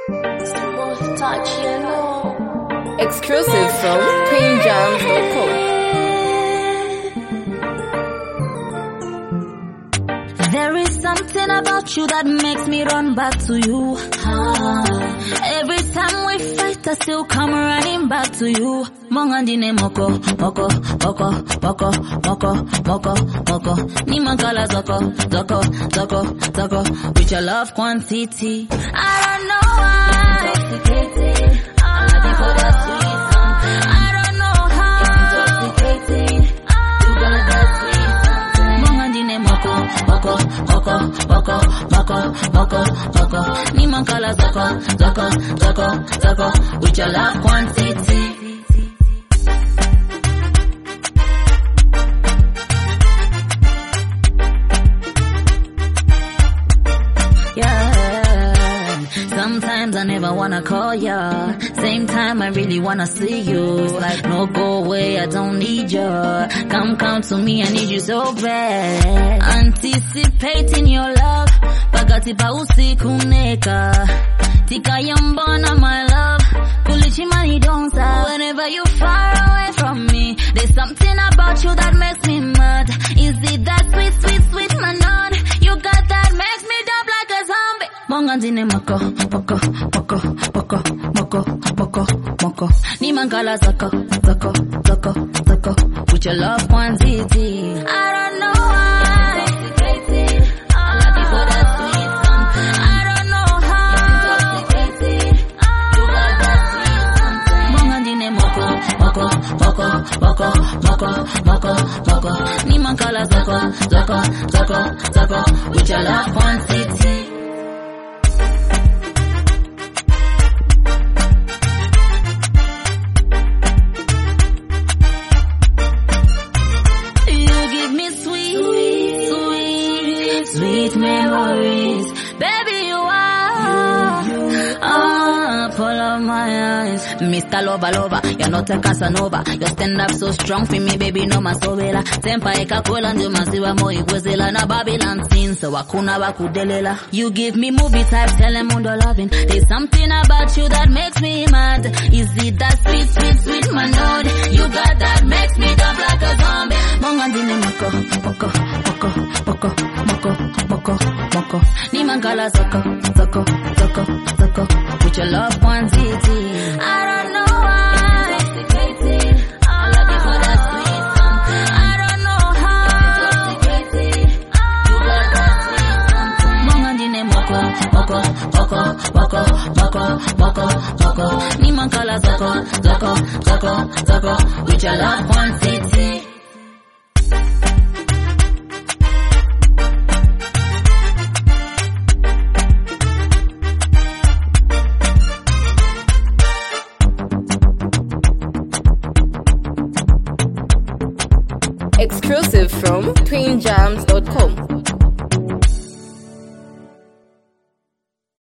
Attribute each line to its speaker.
Speaker 1: Exclusive from queenjams.com.
Speaker 2: There is something about you that makes me run back to you. Every time we fight, I still come running back to you. Mongandine moko, moko, moko, moko, moko, moko, moko. Nimankala zoko, zoko, zoko, zoko. With your love quantity, I don't know why. Intoxicating. Before that sweet song, I don't know how. Intoxicating. You got that sweet something. Mongandine moko, moko, moko, moko, moko, moko, moko. Nimankala zoko, zoko, zoko, zoko. With your love quantity. Sometimes I never wanna call ya. Same time I really wanna see you. It's like no go away, I don't need ya. Come to me, I need you so bad. Anticipating your love. Pagati pa usiku neka. Tika yambana my love. Kulichimani don't stop. Whenever you far away from me, there's something about you that makes me mad. Is it that sweet, sweet, sweet manad? You got that makes me dump like a zombie. Mongandine moko, moko, moko, moko, moko, moko, moko. Nimankala zoko, zoko, zoko, zoko. With your love quantity, I don't know why. Intoxicating. Before that sweet song, I don't know how. Intoxicating. You got that sweet something. Mongandine moko, moko, moko, moko, moko, moko, moko. Nimankala zoko, zoko, zoko, zoko. With your love quantity. Sweet memories, baby you are full of my eyes. Mr. Lover, lover, you're not a Casanova. You stand up so strong for me, baby, no masovela. Tempa eka kola ndio masiwa mo igwezela na Babylon scene, so wakuna wakudelela. You give me movie type, telemundo loving. There's something about you that makes me mad. Is it that sweet, sweet, sweet manod? You got that makes me dump like a zombie. Mongandine moko, moko, moko, moko, moko, moko, moko. Nimankala zoko, zoko, zoko, zoko. With your love quantity, I don't know why. Intoxicating. Before that sweet song, I don't know how. Intoxicating. You got that sweet something. Mongandine moko, moko, moko, moko, moko, moko, moko. Nimankala zoko, zoko, zoko, zoko. With your love quantity.
Speaker 1: Exclusive from queenjams.com.